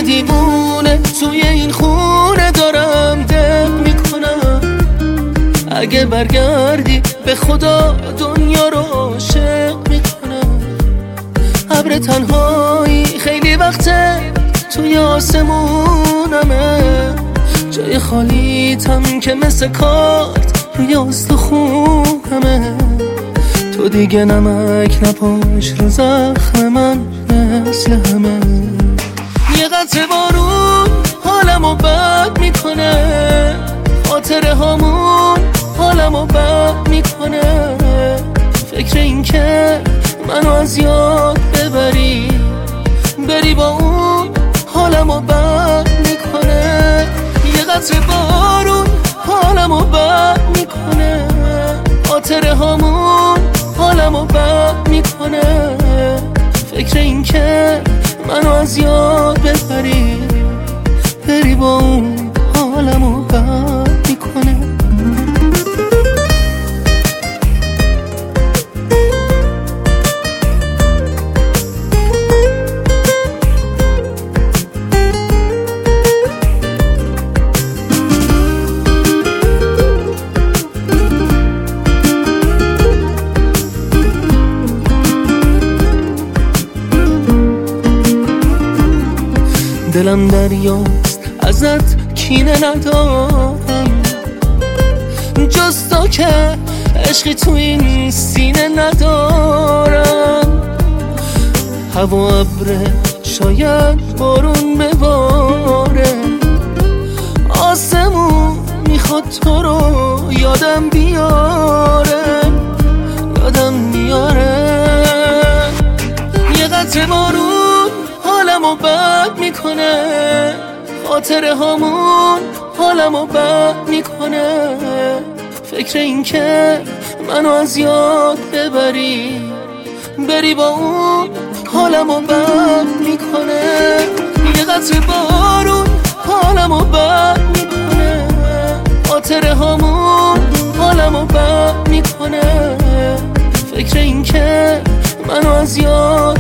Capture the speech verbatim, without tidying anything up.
دیوونه توی این خونه دارم دق میکنم. اگه برگردی به خدا دنیا رو عاشق میکنم. ابر تنهایی خیلی وقته توی آسمونمه، جای خالیتم که مثل کارت روی استخونمه. تو دیگه نمک نپاش رو زخم من مثل همه. یه قطره بارون حالمو بد میکنه، خاطره هامون حالمو بد میکنه. فکر این که منو از یاد ببری، بری با اون حالمو بد میکنه. یه قطره بارون حالمو بد میکنه، خاطره هامون حالمو بد میکنه. فکر این که منو از یاد ببری، بری با اون حالمو بد میکنه. دلم دریاست ازت کینه ندارم، جز تو که عشقی تو این سینه ندارم. هوا ابره شاید بارون بباره، آسمون میخواد تو رو یادم بیاره، یادم میاره. یه قطره بارون حالمو بد میکنه، خاطره هامون حالمو بد میکنه. فکر این که منو از یاد ببری، بری با اون حالمو بد میکنه. یه قطره بارون حالمو بد میکنه، خاطره هامون حالمو بد میکنه. فکر این که منو از یاد